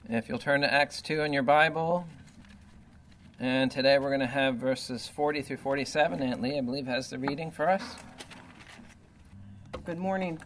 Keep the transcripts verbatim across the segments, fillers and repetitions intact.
If you'll turn to Acts two in your Bible, and today we're going to have verses forty through forty-seven. Aunt Lee, I believe, has the reading for us. Good morning.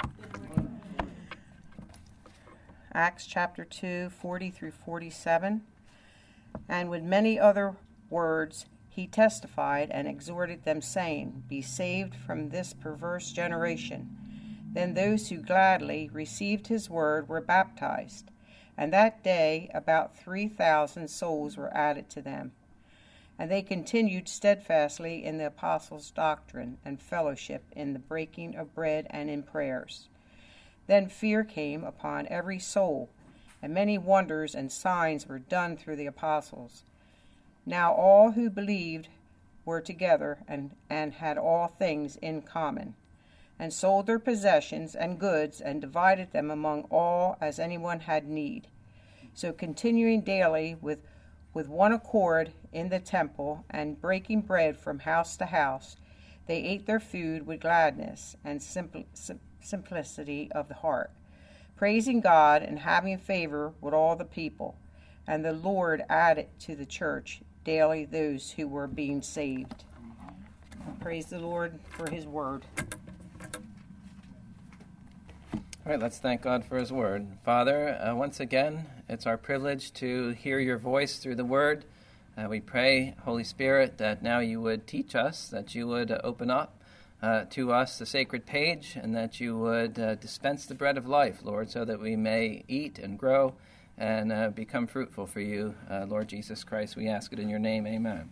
Acts chapter two, forty through forty-seven. And with many other words he testified and exhorted them, saying, Be saved from this perverse generation. Then those who gladly received his word were baptized, and that day about three thousand souls were added to them. And they continued steadfastly in the apostles' doctrine and fellowship, in the breaking of bread and in prayers. Then fear came upon every soul, and many wonders and signs were done through the apostles. Now all who believed were together and, and had all things in common, and sold their possessions and goods, and divided them among all as anyone had need. So continuing daily with, with one accord in the temple, and breaking bread from house to house, they ate their food with gladness and simpl- sim- simplicity of the heart, praising God and having favor with all the people. And the Lord added to the church daily those who were being saved. Praise the Lord for his word. All right, let's thank God for his word. Father, uh, once again, it's our privilege to hear your voice through the word. Uh, we pray, Holy Spirit, that now you would teach us, that you would uh, open up uh, to us the sacred page, and that you would uh, dispense the bread of life, Lord, so that we may eat and grow and uh, become fruitful for you, uh, Lord Jesus Christ. We ask it in your name, amen.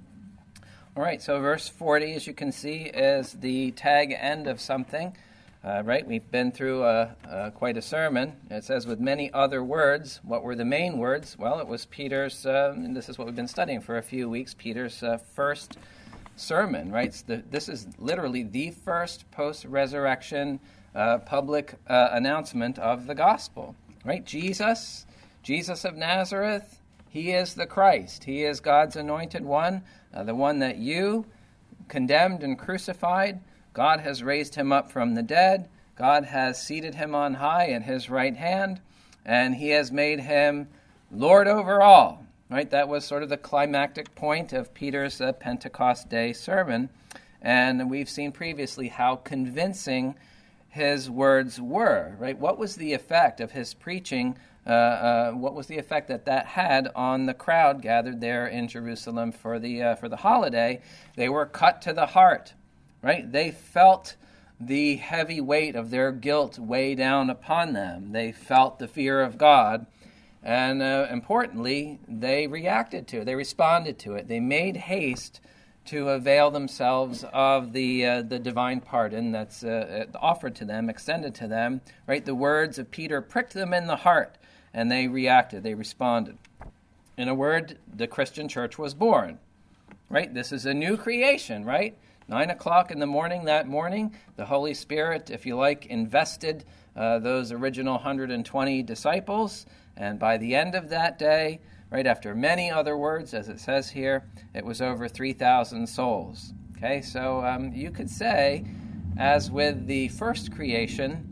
All right, so verse forty, as you can see, is the tag end of something. Uh, right, we've been through a, a, quite a sermon. It says, with many other words. What were the main words? Well, it was Peter's, uh, and this is what we've been studying for a few weeks, Peter's uh, first sermon, right? The, this is literally the first post-resurrection uh, public uh, announcement of the gospel, right? Jesus, Jesus of Nazareth, he is the Christ. He is God's anointed one, uh, the one that you condemned and crucified. God has raised him up from the dead. God has seated him on high at his right hand, and he has made him Lord over all. Right? That was sort of the climactic point of Peter's uh, Pentecost Day sermon, and we've seen previously how convincing his words were. Right? What was the effect of his preaching? Uh, uh, what was the effect that that had on the crowd gathered there in Jerusalem for the uh, for the holiday? They were cut to the heart. Right? They felt the heavy weight of their guilt weigh down upon them. They felt the fear of God. And uh, importantly, they reacted to it. They responded to it. They made haste to avail themselves of the uh, the divine pardon that's uh, offered to them, extended to them. Right? The words of Peter pricked them in the heart, and they reacted. They responded. In a word, the Christian church was born. Right? This is a new creation, right? Nine o'clock in the morning that morning, the Holy Spirit, if you like, invested uh, those original one hundred twenty disciples. And by the end of that day, right after many other words, as it says here, it was over three thousand souls. Okay, so um, you could say, as with the first creation,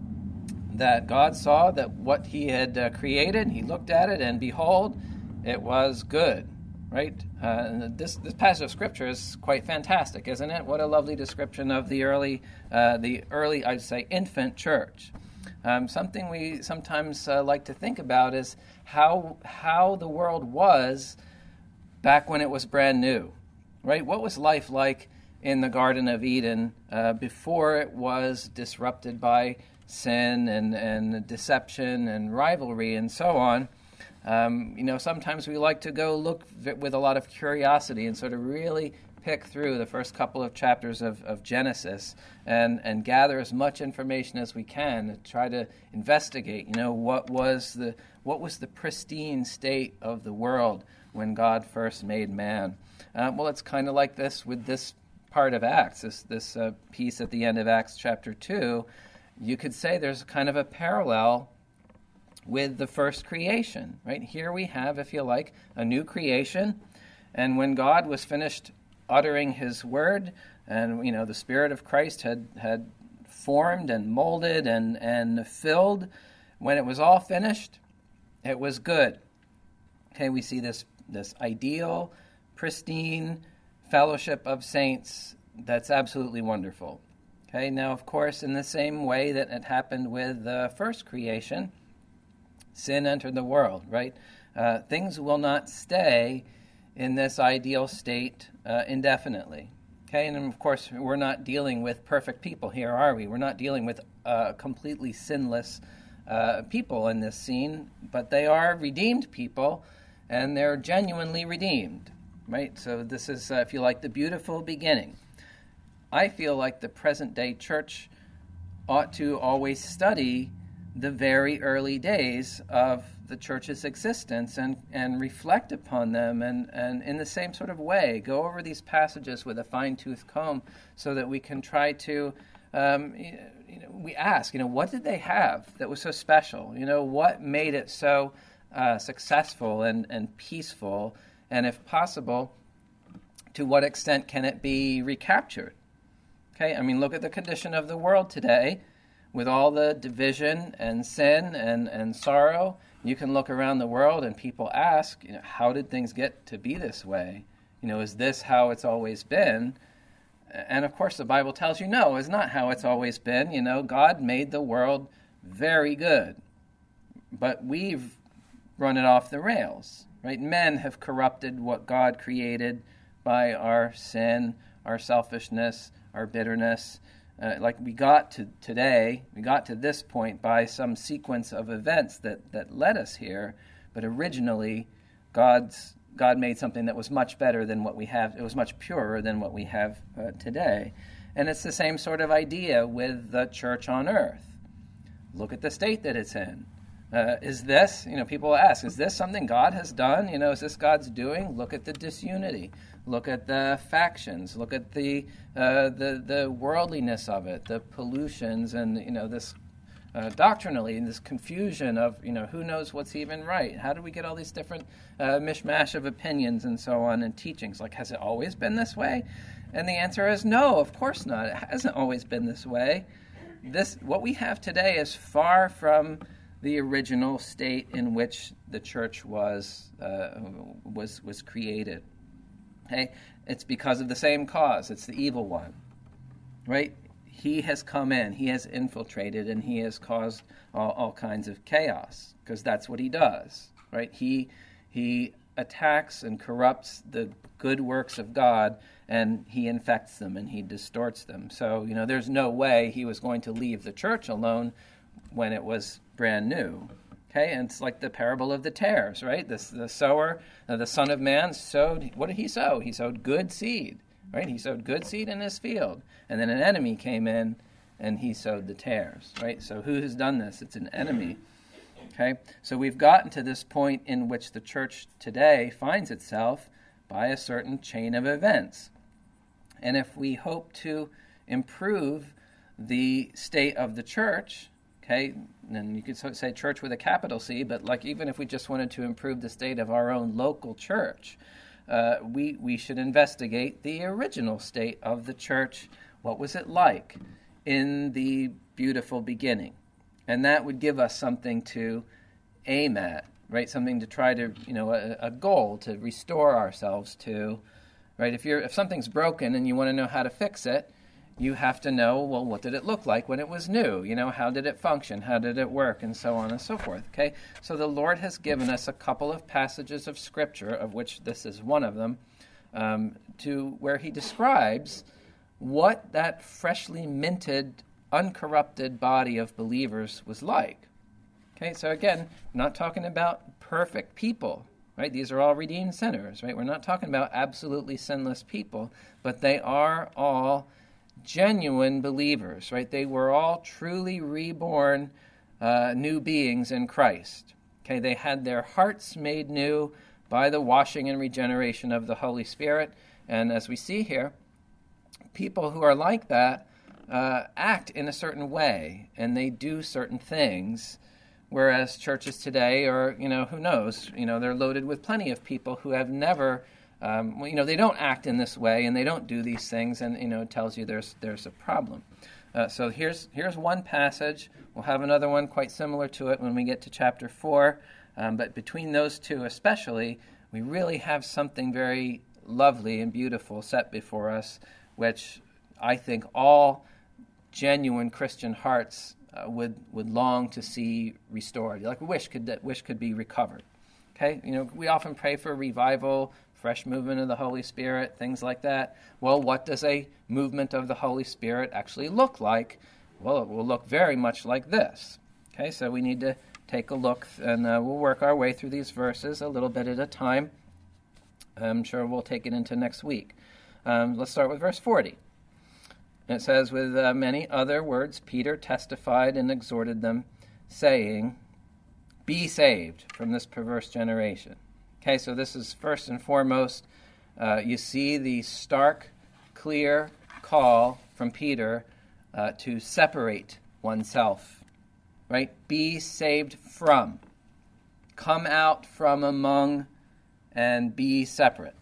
that God saw that what he had uh, created, he looked at it, and behold, it was good. Right? Uh, this this passage of Scripture is quite fantastic, isn't it? What a lovely description of the early, uh, the early, I'd say, infant church. Um, something we sometimes uh, like to think about is how how the world was back when it was brand new. Right? What was life like in the Garden of Eden uh, before it was disrupted by sin and, and deception and rivalry and so on? Um, you know, sometimes we like to go look with a lot of curiosity and sort of really pick through the first couple of chapters of, of Genesis and, and gather as much information as we can to try to investigate, you know, what was the what was the pristine state of the world when God first made man. Uh, well, it's kind of like this with this part of Acts, this, this uh, piece at the end of Acts chapter two. You could say there's kind of a parallel with the first creation, right? Here we have, if you like, a new creation, and when God was finished uttering his word, and, you know, the Spirit of Christ had, had formed and molded and, and filled, when it was all finished, It was good. Okay, we see this, this ideal, pristine fellowship of saints that's absolutely wonderful. Okay, now, of course, in the same way that it happened with the first creation, sin entered the world, right? Uh, things will not stay in this ideal state uh, indefinitely. Okay, and of course, we're not dealing with perfect people here, are we? We're not dealing with uh, completely sinless uh, people in this scene, but they are redeemed people, and they're genuinely redeemed, right? So this is, uh, if you like, the beautiful beginning. I feel like the present-day church ought to always study the very early days of the church's existence and, and reflect upon them and, and in the same sort of way, go over these passages with a fine-tooth comb so that we can try to, um, you know, we ask, you know, what did they have that was so special? You know, what made it so uh, successful and, and peaceful? And if possible, to what extent can it be recaptured? Okay, I mean, look at the condition of the world today with all the division and sin and, and sorrow. You can look around the world and people ask, you know, how did things get to be this way? You know, is this how it's always been? And of course the Bible tells you, no, it's not how it's always been. You know, God made the world very good, but we've run it off the rails, right? Men have corrupted what God created by our sin, our selfishness, our bitterness. Uh, like we got to today, we got to this point by some sequence of events that, that led us here, but originally God's God made something that was much better than what we have. It was much purer than what we have uh, today. And it's the same sort of idea with the church on earth. Look at the state that it's in. Uh, is this, you know, people ask, is this something God has done? You know, is this God's doing? Look at the disunity. Look at the factions. Look at the uh, the the worldliness of it, the pollutions, and you know this uh, doctrinally, this confusion of you know who knows what's even right. How do we get all these different uh, mishmash of opinions and so on and teachings? Like, has it always been this way? And the answer is no, of course not. It hasn't always been this way. This what we have today is far from the original state in which the church was uh, was was created. Okay, it's because of the same cause. It's the evil one, right? He has come in, he has infiltrated, and he has caused all, all kinds of chaos because that's what he does, right? He he attacks and corrupts the good works of God, and he infects them and he distorts them. So you know, there's no way he was going to leave the church alone when it was brand new. Okay, and it's like the parable of the tares, right? The, the sower, uh, the Son of Man sowed, what did he sow? He sowed good seed, right? He sowed good seed in his field. And then an enemy came in and he sowed the tares, right? So who has done this? It's an enemy. Okay, so we've gotten to this point in which the church today finds itself by a certain chain of events. And if we hope to improve the state of the church, okay, and you could say church with a capital C, but like even if we just wanted to improve the state of our own local church, uh, we we should investigate the original state of the church. What was it like in the beautiful beginning? And that would give us something to aim at, right? Something to try to, you know, a, a goal to restore ourselves to, right? If you're if something's broken and you want to know how to fix it, you have to know, well, what did it look like when it was new? You know, how did it function? How did it work? And so on and so forth, okay? So the Lord has given us a couple of passages of Scripture, of which this is one of them, um, to where he describes what that freshly minted, uncorrupted body of believers was like. Okay, so again, we're not talking about perfect people, right? These are all redeemed sinners, right? We're not talking about absolutely sinless people, but they are all genuine believers, right? They were all truly reborn uh, new beings in Christ. Okay, they had their hearts made new by the washing and regeneration of the Holy Spirit. And as we see here, people who are like that uh, act in a certain way, and they do certain things, whereas churches today are, you know, who knows, you know, they're loaded with plenty of people who have never Um, well, you know, they don't act in this way and they don't do these things, and you know, it tells you there's there's a problem. Uh, so here's here's one passage. We'll have another one quite similar to it when we get to chapter four, Um, but between those two especially, we really have something very lovely and beautiful set before us, which I think all genuine Christian hearts uh, would would long to see restored. Like wish could that wish could be recovered. Okay, you know, we often pray for revival, fresh movement of the Holy Spirit, things like that. Well, what does a movement of the Holy Spirit actually look like? Well, it will look very much like this. Okay, so we need to take a look, and uh, we'll work our way through these verses a little bit at a time. I'm sure we'll take it into next week. Um, let's start with verse forty. It says, with uh, many other words, Peter testified and exhorted them, saying, be saved from this perverse generation. Okay, so this is first and foremost, uh, you see the stark, clear call from Peter uh, to separate oneself, right? Be saved from. Come out from among and be separate.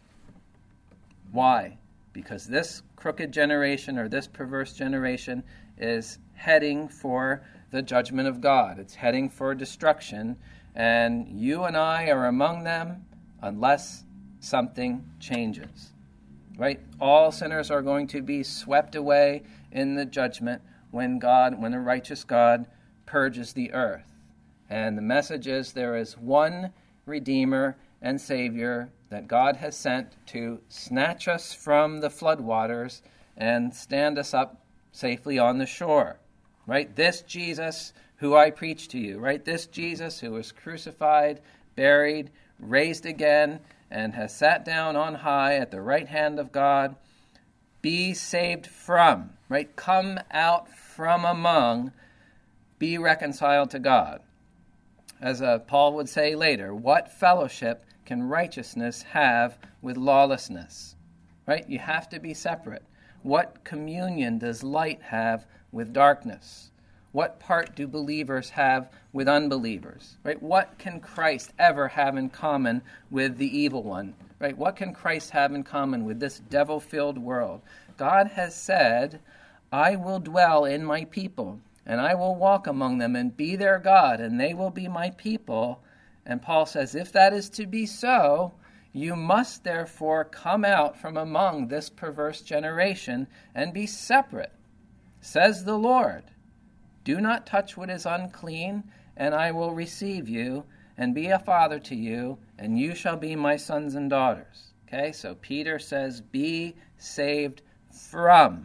Why? Because this crooked generation or this perverse generation is heading for the judgment of God. It's heading for destruction, and you and I are among them unless something changes. Right? All sinners are going to be swept away in the judgment when God, when a righteous God purges the earth. And the message is there is one Redeemer and Savior that God has sent to snatch us from the floodwaters and stand us up safely on the shore. Right? This Jesus who I preach to you, right? This Jesus who was crucified, buried, raised again, and has sat down on high at the right hand of God. Be saved from, right? Come out from among, be reconciled to God. As uh, Paul would say later, what fellowship can righteousness have with lawlessness? Right? You have to be separate. What communion does light have with darkness? What part do believers have with unbelievers? Right? What can Christ ever have in common with the evil one? Right? What can Christ have in common with this devil-filled world? God has said, I will dwell in my people, and I will walk among them and be their God, and they will be my people. And Paul says, if that is to be so, you must therefore come out from among this perverse generation and be separate, says the Lord. Do not touch what is unclean, and I will receive you and be a father to you, and you shall be my sons and daughters. Okay, so Peter says, be saved from.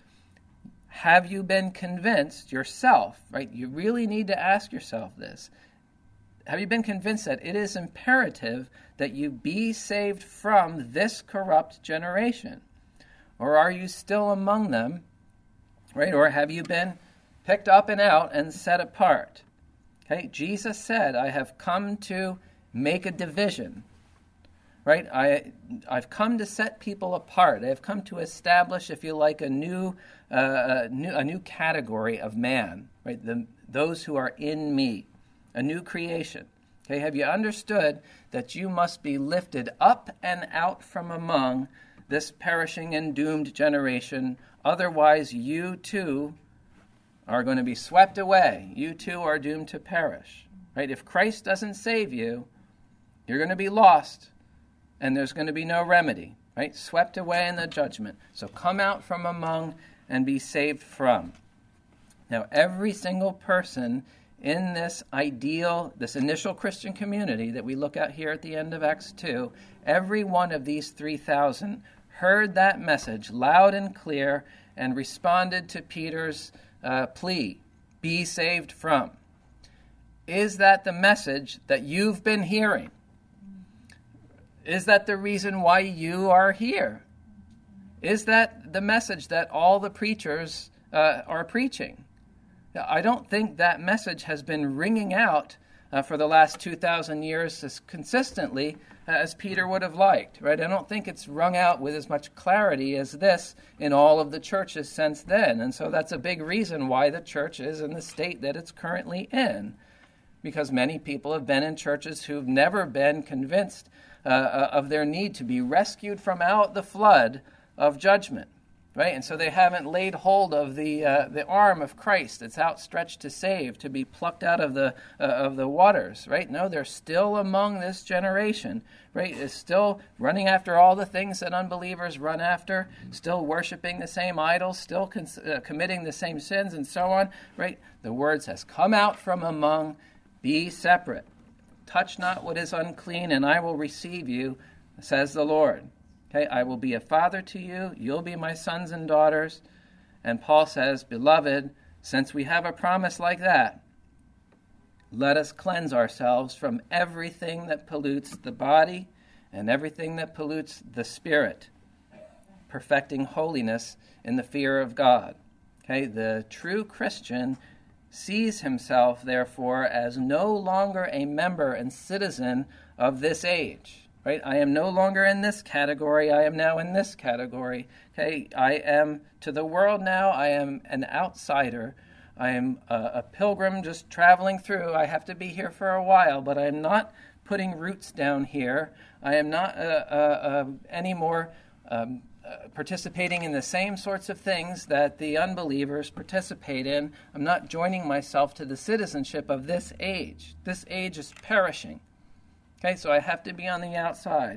Have you been convinced yourself, right? You really need to ask yourself this. Have you been convinced that it is imperative that you be saved from this corrupt generation? Or are you still among them, right? Or have you been picked up and out and set apart? Okay, Jesus said, I have come to make a division, right? I, I've come to set people apart. I have come to establish, if you like, a new, uh, a new, a new category of man, right? The, those who are in me, a new creation. Okay, have you understood that you must be lifted up and out from among this perishing and doomed generation? Otherwise, you too are going to be swept away. You too are doomed to perish. Right? If Christ doesn't save you, you're going to be lost, and there's going to be no remedy. Right? Swept away in the judgment. So come out from among and be saved from. Now, every single person in this ideal, this initial Christian community that we look at here at the end of Acts two, every one of these three thousand heard that message loud and clear and responded to Peter's uh, plea, be saved from. Is that the message that you've been hearing? Is that the reason why you are here? Is that the message that all the preachers uh, are preaching? I don't think that message has been ringing out uh, for the last two thousand years as consistently as Peter would have liked, right? I don't think it's rung out with as much clarity as this in all of the churches since then. And so that's a big reason why the church is in the state that it's currently in, because many people have been in churches who've never been convinced uh, of their need to be rescued from out the flood of judgment. right? And so they haven't laid hold of the uh, the arm of Christ that's outstretched to save, to be plucked out of the uh, of the waters, right? No, they're still among this generation, right? Is still running after all the things that unbelievers run after, still worshiping the same idols, still cons- uh, committing the same sins, and so on, right? The word says, "Come out from among, be separate. Touch not what is unclean, and I will receive you, says the Lord." Okay, I will be a father to you, you'll be my sons and daughters. And Paul says, "Beloved, since we have a promise like that, let us cleanse ourselves from everything that pollutes the body and everything that pollutes the spirit, perfecting holiness in the fear of God." Okay, the true Christian sees himself, therefore, as no longer a member and citizen of this age. Right? I am no longer in this category. I am now in this category. Okay? I am, to the world now, I am an outsider. I am a, a pilgrim just traveling through. I have to be here for a while, but I am not putting roots down here. I am not uh, uh, uh, anymore um, uh, participating in the same sorts of things that the unbelievers participate in. I'm not joining myself to the citizenship of this age. This age is perishing. Okay, so I have to be on the outside.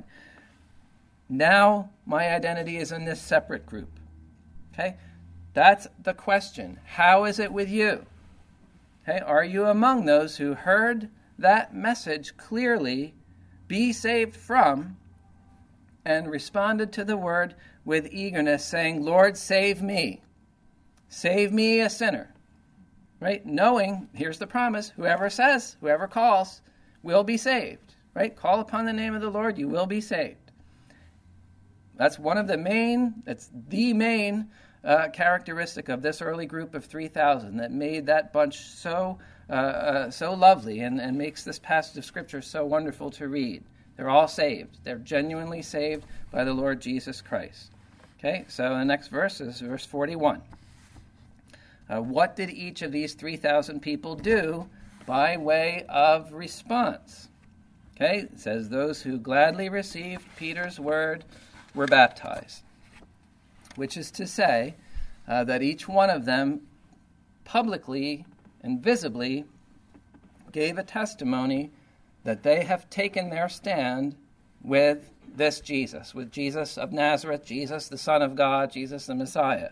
Now my identity is in this separate group. Okay, that's the question. How is it with you? Okay, are you among those who heard that message clearly, be saved from, and responded to the word with eagerness, saying, "Lord, save me. Save me, a sinner." Right? Knowing, here's the promise, whoever says, whoever calls, will be saved. Right? Call upon the name of the Lord, you will be saved. That's one of the main, that's the main uh, characteristic of this early group of three thousand that made that bunch so uh, uh, so lovely and, and makes this passage of Scripture so wonderful to read. They're all saved. They're genuinely saved by the Lord Jesus Christ. Okay, so the next verse is verse forty-one. Uh, what did each of these three thousand people do by way of response? Okay, it says, "Those who gladly received Peter's word were baptized," which is to say uh, that each one of them publicly and visibly gave a testimony that they have taken their stand with this Jesus, with Jesus of Nazareth, Jesus the Son of God, Jesus the Messiah.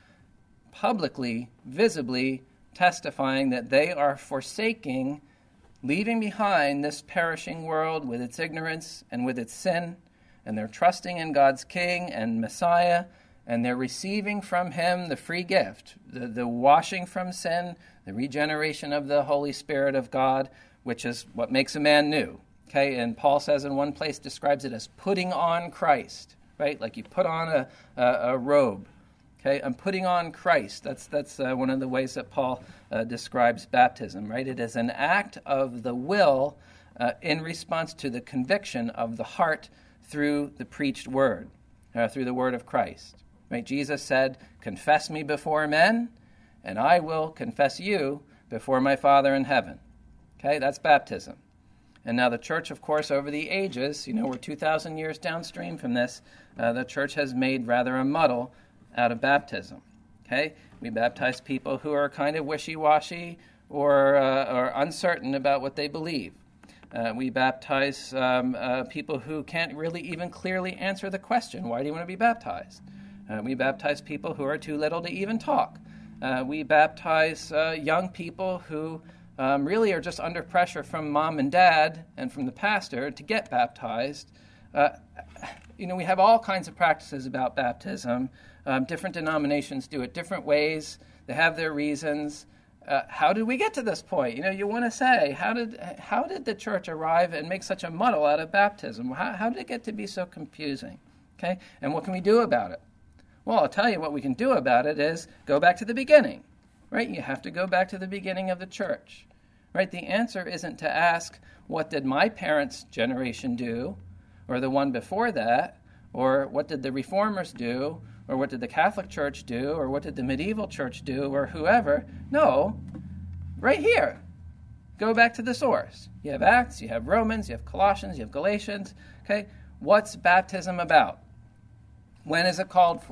Publicly, visibly testifying that they are forsaking, leaving behind this perishing world with its ignorance and with its sin, and they're trusting in God's King and Messiah, and they're receiving from him the free gift, the, the washing from sin, the regeneration of the Holy Spirit of God, which is what makes a man new. Okay, and Paul says in one place, describes it as putting on Christ, right? Like you put on a, a, a robe. Okay, I'm putting on Christ. That's that's uh, one of the ways that Paul uh, describes baptism, right? It is an act of the will uh, in response to the conviction of the heart through the preached word, uh, through the word of Christ. Right? Jesus said, "Confess me before men, and I will confess you before my Father in heaven." Okay, that's baptism. And now the church, of course, over the ages, you know, we're two thousand years downstream from this, uh, the church has made rather a muddle out of baptism. Okay, we baptize people who are kind of wishy-washy or uh, or uncertain about what they believe. Uh, we baptize um, uh, people who can't really even clearly answer the question, "Why do you want to be baptized?" Uh, we baptize people who are too little to even talk. Uh, we baptize uh, young people who um, really are just under pressure from mom and dad and from the pastor to get baptized. Uh, you know, we have all kinds of practices about baptism. Um, different denominations do it different ways. They have their reasons. Uh, how did we get to this point? You know, you want to say, how did how did the church arrive and make such a muddle out of baptism? How, how did it get to be so confusing? Okay, and what can we do about it? Well, I'll tell you what we can do about it is go back to the beginning, right? You have to go back to the beginning of the church, right? The answer isn't to ask, what did my parents' generation do, or the one before that, or what did the Reformers do, or what did the Catholic Church do, or what did the medieval church do, or whoever. No, right here. Go back to the source. You have Acts, you have Romans, you have Colossians, you have Galatians. Okay, what's baptism about? When is it called for?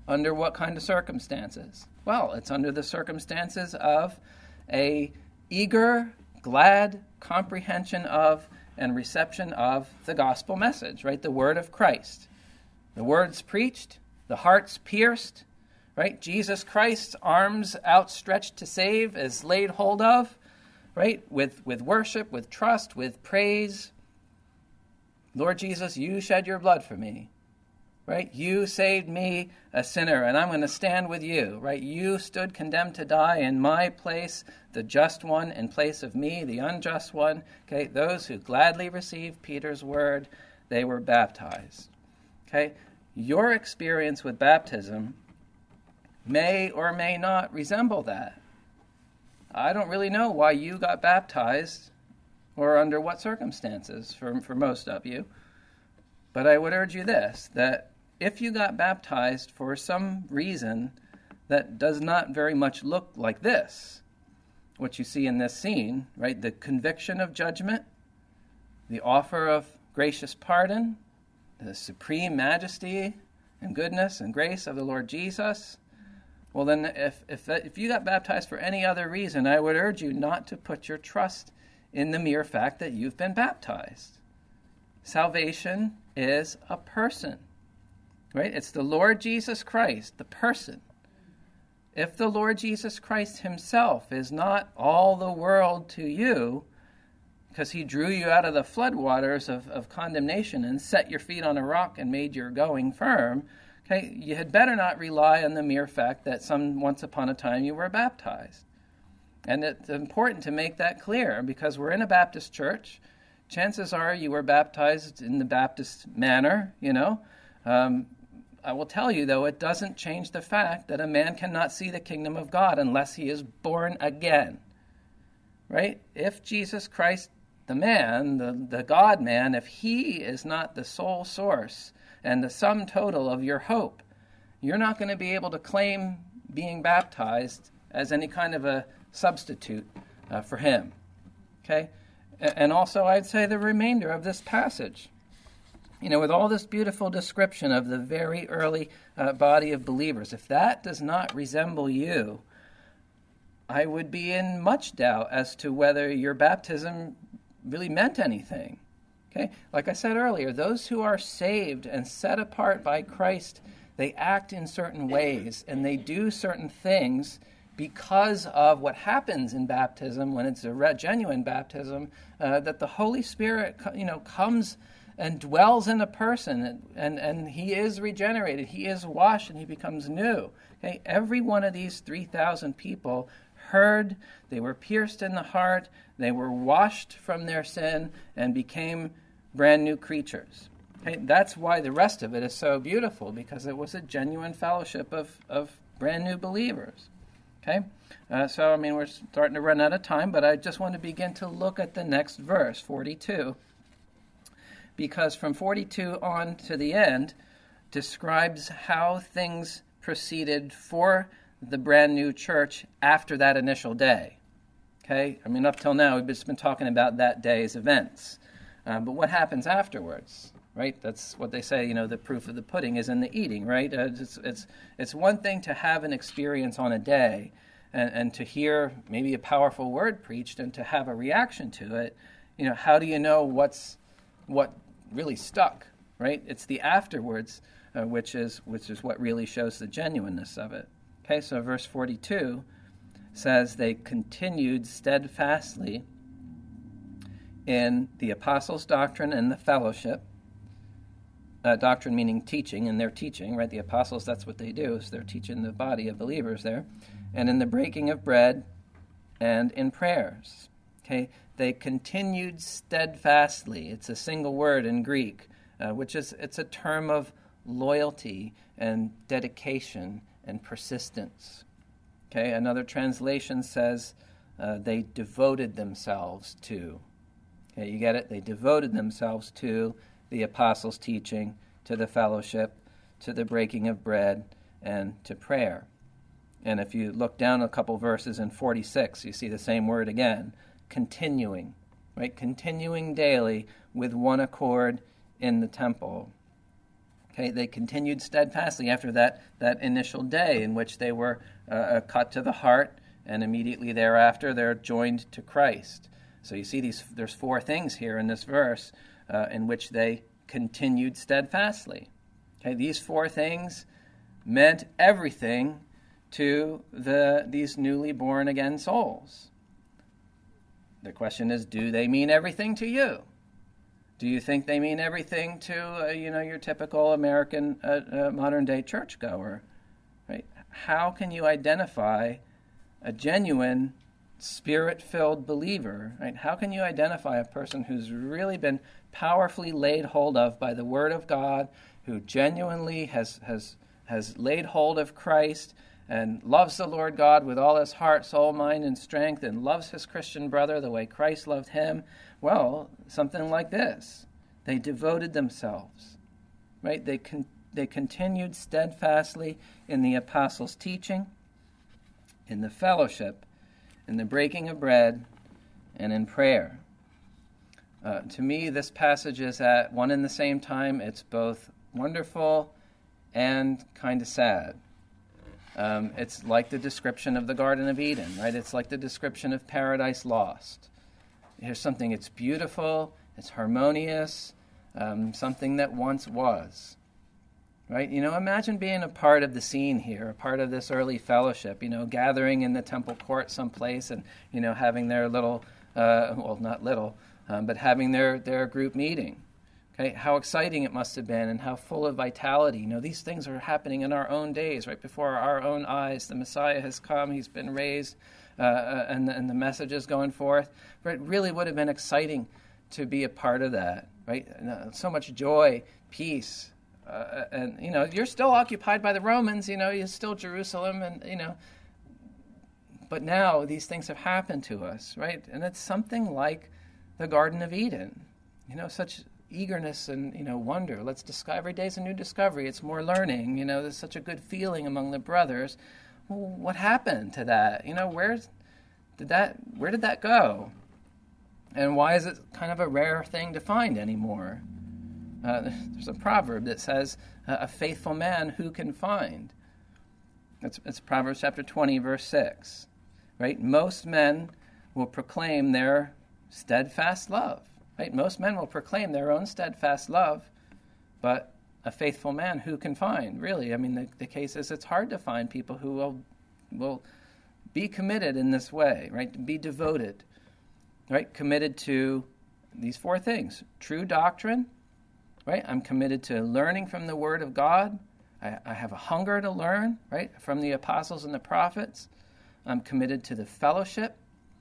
Under what kind of circumstances? Well, it's under the circumstances of a eager, glad comprehension of and reception of the gospel message, right? The word of Christ. The words preached, the hearts pierced, right? Jesus Christ's arms outstretched to save is laid hold of, right? With, with worship, with trust, with praise. Lord Jesus, you shed your blood for me, right? You saved me, a sinner, and I'm going to stand with you, right? You stood condemned to die in my place, the just one in place of me, the unjust one. Okay, those who gladly received Peter's word, they were baptized. Okay, your experience with baptism may or may not resemble that. I don't really know why you got baptized or under what circumstances for, for most of you. But I would urge you this, that if you got baptized for some reason that does not very much look like this, what you see in this scene, right? The conviction of judgment, the offer of gracious pardon, the supreme majesty and goodness and grace of the Lord Jesus, well then if if, that, if you got baptized for any other reason, I would urge you not to put your trust in the mere fact that you've been baptized. Salvation is a person, right? It's the Lord Jesus Christ, the person. If the Lord Jesus Christ himself is not all the world to you, because he drew you out of the floodwaters of, of condemnation and set your feet on a rock and made your going firm, okay, you had better not rely on the mere fact that some once upon a time you were baptized. And it's important to make that clear because we're in a Baptist church. Chances are you were baptized in the Baptist manner, you know. Um, I will tell you, though, it doesn't change the fact that a man cannot see the kingdom of God unless he is born again, right? If Jesus Christ, the man, the, the God-man, if he is not the sole source and the sum total of your hope, you're not going to be able to claim being baptized as any kind of a substitute uh, for him, okay? And also, I'd say the remainder of this passage, you know, with all this beautiful description of the very early uh, body of believers, if that does not resemble you, I would be in much doubt as to whether your baptism really meant anything. Okay? Like I said earlier, those who are saved and set apart by Christ, they act in certain ways and they do certain things because of what happens in baptism when it's a genuine baptism, uh, that the Holy Spirit, you know, comes and dwells in a person, and, and, and he is regenerated, he is washed, and he becomes new. Okay? Every one of these three thousand people heard, they were pierced in the heart, they were washed from their sin, and became brand new creatures. Okay? That's why the rest of it is so beautiful, because it was a genuine fellowship of, of brand new believers. Okay, uh, so I mean we're starting to run out of time, but I just want to begin to look at the next verse, forty-two, because from forty-two on to the end describes how things proceeded for the brand new church after that initial day. Okay, I mean up till now we've just been talking about that day's events, uh, but what happens afterwards? Right, that's what they say. You know, the proof of the pudding is in the eating. Right, uh, it's it's it's one thing to have an experience on a day, and, and to hear maybe a powerful word preached, and to have a reaction to it. You know, how do you know what's what really stuck? Right, it's the afterwards, uh, which is which is what really shows the genuineness of it. Okay, so verse forty-two says they continued steadfastly in the apostles' doctrine and the fellowship. Uh, doctrine meaning teaching, and they're teaching, right? The apostles, that's what they do, is they're teaching the body of believers there. And in the breaking of bread and in prayers. Okay? They continued steadfastly. It's a single word in Greek, uh, which is, it's a term of loyalty and dedication and persistence. Okay? Another translation says uh, they devoted themselves to. Okay, you get it? They devoted themselves to the apostles' teaching, to the fellowship, to the breaking of bread, and to prayer. And if you look down a couple verses in forty-six, you see the same word again, continuing, right? Continuing daily with one accord in the temple. Okay, they continued steadfastly after that, that initial day in which they were uh, cut to the heart, and immediately thereafter they're joined to Christ. So you see, these there's four things here in this verse uh, in which they continued steadfastly. Okay, these four things meant everything to the these newly born again souls. The question is, do they mean everything to you? Do you think they mean everything to, uh, you know, your typical American uh, uh, modern-day churchgoer? Right? How can you identify a genuine, Spirit-filled believer? Right? How can you identify a person who's really been powerfully laid hold of by the Word of God, who genuinely has has has laid hold of Christ and loves the Lord God with all his heart, soul, mind, and strength, and loves his Christian brother the way Christ loved him? Well, something like this. They devoted themselves, right? They con- they continued steadfastly in the apostles' teaching, in the fellowship, in the breaking of bread, and in prayer. Uh, to me, this passage is at one and the same time. It's both wonderful and kind of sad. Um, it's like the description of the Garden of Eden, right? It's like the description of Paradise Lost. Here's something, it's beautiful, it's harmonious, um, something that once was, right? You know, imagine being a part of the scene here, a part of this early fellowship, you know, gathering in the temple court someplace and, you know, having their little, uh, well, not little, um, but having their, their group meeting. Okay, how exciting it must have been and how full of vitality. You know, these things are happening in our own days, right before our own eyes. The Messiah has come, he's been raised, uh, and, and the message is going forth. But it really would have been exciting to be a part of that, right? So much joy, peace, uh, and, you know, you're still occupied by the Romans, you know, you're still Jerusalem, and, you know, but now these things have happened to us, right? And it's something like the Garden of Eden, you know, such eagerness and, you know, wonder. Let's discover. Every day's a new discovery. It's more learning. You know, there's such a good feeling among the brothers. Well, what happened to that? You know, where did that? Where did that go? And why is it kind of a rare thing to find anymore? Uh, there's a proverb that says, uh, "A faithful man who can find." It's, it's Proverbs chapter twenty, verse six. Right? Most men will proclaim their steadfast love. Right? Most men will proclaim their own steadfast love, but a faithful man who can find? Really, I mean, the, the case is it's hard to find people who will will be committed in this way, right? Be devoted, right? Committed to these four things. True doctrine, right? I'm committed to learning from the Word of God. I, I have a hunger to learn, right, from the apostles and the prophets. I'm committed to the fellowship.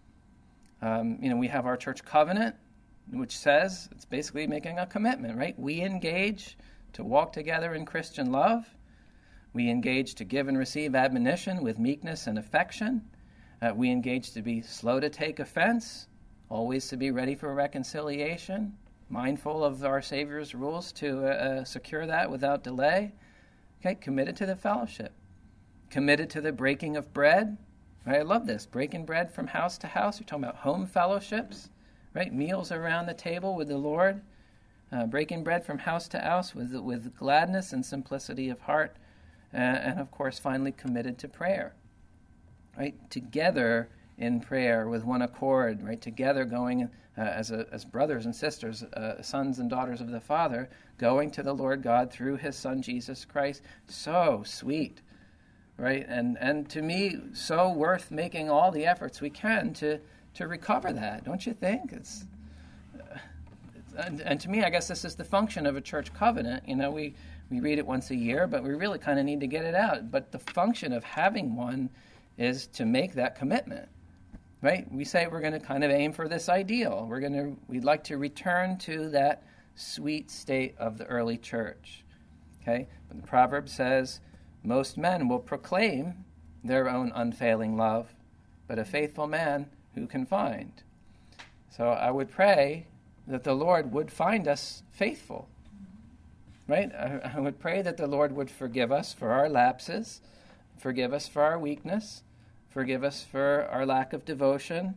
Um, you know, we have our church covenant, which says it's basically making a commitment, right? We engage to walk together in Christian love. We engage to give and receive admonition with meekness and affection. Uh, we engage to be slow to take offense, always to be ready for reconciliation, mindful of our Savior's rules to uh, uh, secure that without delay. Okay, committed to the fellowship. Committed to the breaking of bread. Right? I love this, breaking bread from house to house. You're talking about home fellowships. Right, meals around the table with the Lord, uh, breaking bread from house to house with with gladness and simplicity of heart, uh, and of course, finally committed to prayer. Right, together in prayer with one accord. Right, together going uh, as a, as brothers and sisters, uh, sons and daughters of the Father, going to the Lord God through His Son Jesus Christ. So sweet, right, and and to me, so worth making all the efforts we can to. to recover that, don't you think? It's, uh, and, and to me, I guess this is the function of a church covenant. You know, we, we read it once a year, but we really kind of need to get it out. But the function of having one is to make that commitment, right? We say we're going to kind of aim for this ideal. We're going to, we'd like to return to that sweet state of the early church, okay? But the proverb says, most men will proclaim their own unfailing love, but a faithful man who can find. So I would pray that the Lord would find us faithful, right? I, I would pray that the Lord would forgive us for our lapses, forgive us for our weakness, forgive us for our lack of devotion,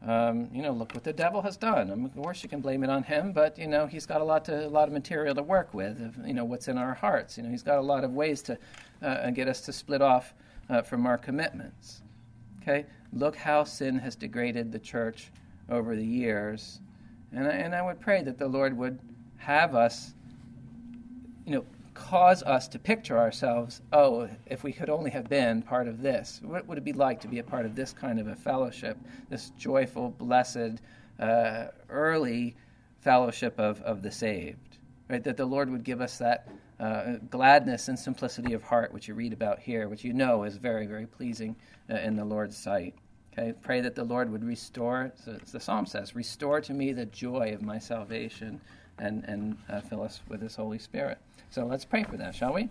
Um, you know, look what the devil has done. I mean, of course, you can blame it on him, but you know, he's got a lot to a lot of material to work with. Of, you know, what's in our hearts. You know, he's got a lot of ways to uh, get us to split off uh, from our commitments. Okay, look how sin has degraded the church over the years, and I, and I would pray that the Lord would have us, you know, cause us to picture ourselves, oh, if we could only have been part of this. What would it be like to be a part of this kind of a fellowship, this joyful, blessed, uh, early fellowship of, of the saved, right? That the Lord would give us that uh, gladness and simplicity of heart, which you read about here, which you know is very, very pleasing uh, in the Lord's sight. Okay, pray that the Lord would restore, as the psalm says, restore to me the joy of my salvation, and, and uh, fill us with his Holy Spirit. So let's pray for that, shall we?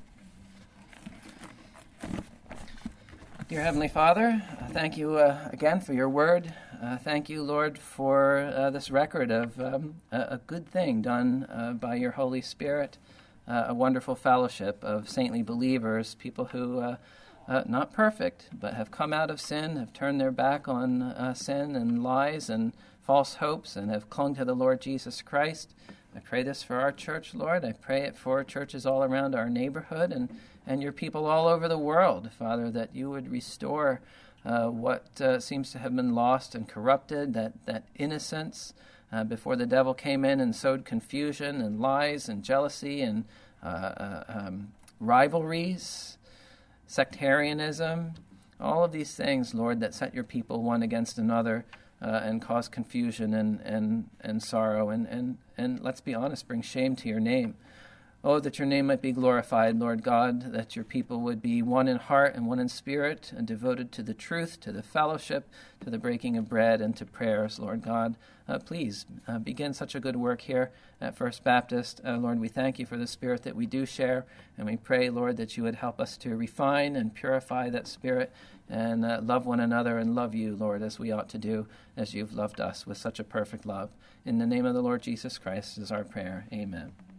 Dear Heavenly Father, uh, thank you uh, again for your word. Uh, thank you, Lord, for uh, this record of um, a, a good thing done uh, by your Holy Spirit, uh, a wonderful fellowship of saintly believers, people who, uh, uh, not perfect, but have come out of sin, have turned their back on uh, sin and lies and false hopes, and have clung to the Lord Jesus Christ. I pray this for our church, Lord. I pray it for churches all around our neighborhood and, and your people all over the world, Father, that you would restore uh, what uh, seems to have been lost and corrupted, that, that innocence uh, before the devil came in and sowed confusion and lies and jealousy and uh, uh, um, rivalries, sectarianism, all of these things, Lord, that set your people one against another. Uh, and cause confusion and, and, and sorrow, and, and, and let's be honest, bring shame to your name. Oh, that your name might be glorified, Lord God, that your people would be one in heart and one in spirit, and devoted to the truth, to the fellowship, to the breaking of bread, and to prayers, Lord God. Uh, please uh, begin such a good work here at First Baptist. Uh, Lord, we thank you for the spirit that we do share, and we pray, Lord, that you would help us to refine and purify that spirit, and uh, love one another and love you, Lord, as we ought to do, as you've loved us with such a perfect love. In the name of the Lord Jesus Christ is our prayer. Amen.